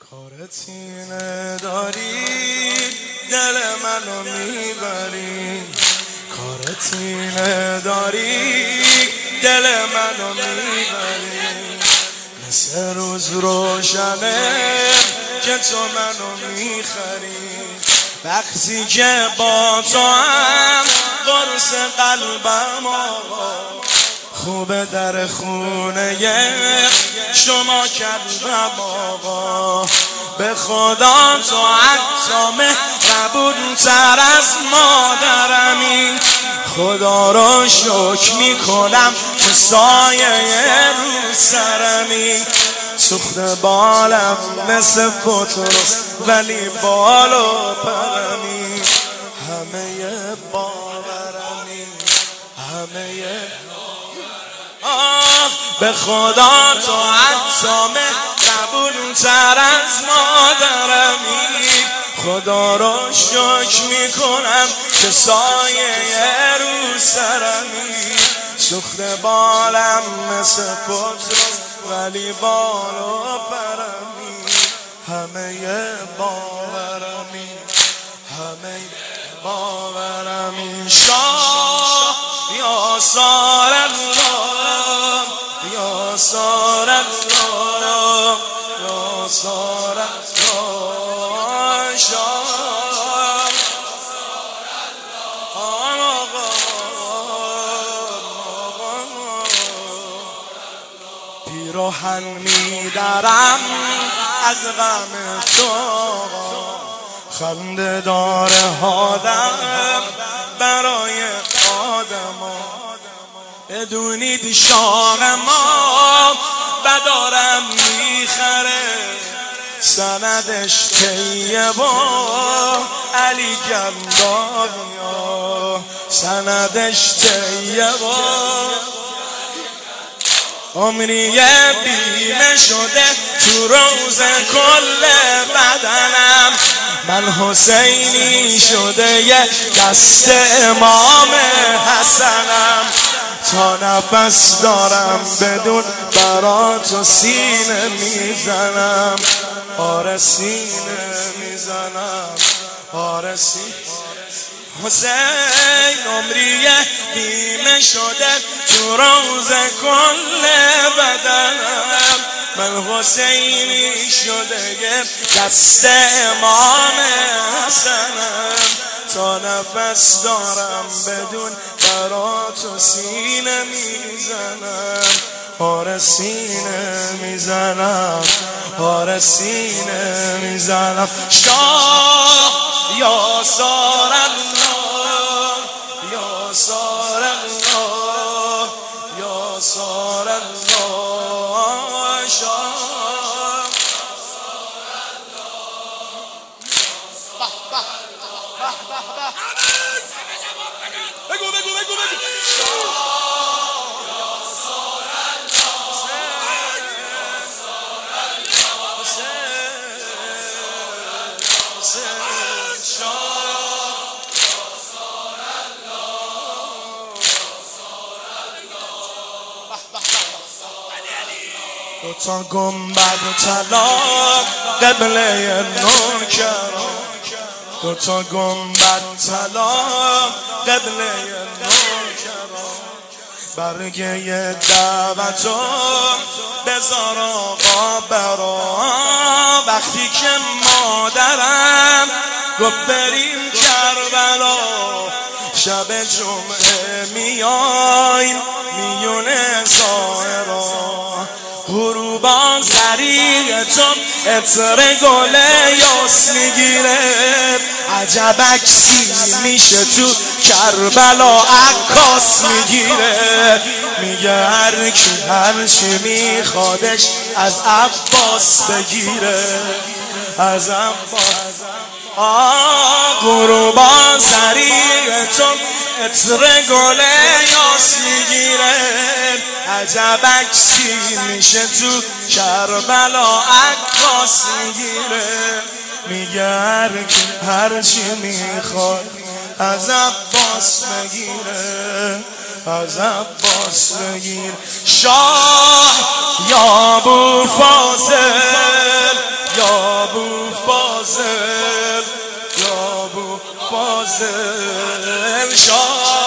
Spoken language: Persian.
کارتینه داری دل منو میبری، کارتینه داری دل منو میبری، مثل روز روشنه که تو منو میخری، وقتی که با تو هم قرص قلبم آقا، خوبه در خونه شما کلبم آقا، به خدا تو حتی مهربون تر از مادرمی، خدا رو شکر میکنم که سایه رو سرمی، سوخت بالم مثل پتروس ولی بال و پرمی، همه باورمی همه به خدا تو حتی مهربون تر از مادرمی، خدا رو شکر میکنم که سایه رو سرمی، سوخت بالم مثل پتروس ولی بال و پرمی، همه باورمی همه باورمی، شاه یا سار الله یا سار الله یا سار الله، شاه پیراهن میدرم از غم تو، خنده داره آدم برای آدم، بدونید شاه ما بدارم میخره، سندش طیب و علی گنداویا، سندش طیب و عمری بیمه شده تو روز کل بدنم، من حسینی شده یه دست امام حسنم، تا نفس دارم بدون برات سینه میزنم، آره سینه میزنم آره سینه، حسین عمری بیمه شده تو روز کل بدنم، من حسینی شده یه دست امام حسنم، تا نفس دارم بدون برات و سینه میزنم، آره سینه میزنم آره سینه میزنم، شاه یا سار الله یا سار الله یا سار الله، شاه بگو بگو بگو بگو دوتا گنبد طلا قبله نوکران، دوتا گنبد طلا قبله نوکران، برگه دعوتو بذار آقا برا، وقتی که مادرم گفت بریم کربلا، شب جمعه میایم میونه ظاهرا، غروبا زریعتون عطر گل یاس میگیره، عجب عکسی میشه تو کربلا عکاس میگیره، میگه هر کی هر چی میخوادش از عباس بگیره، از عباس غروبا زریعتون عطر گل یاس میگیره، عجب عکسی میشه تو کربلا عکاس میگیره، میگه هر چی میخواد از عباس بگیره، از عباس بگیر. شاه یا ابوالفاضل یا فاضل یا ابو فاضل شاه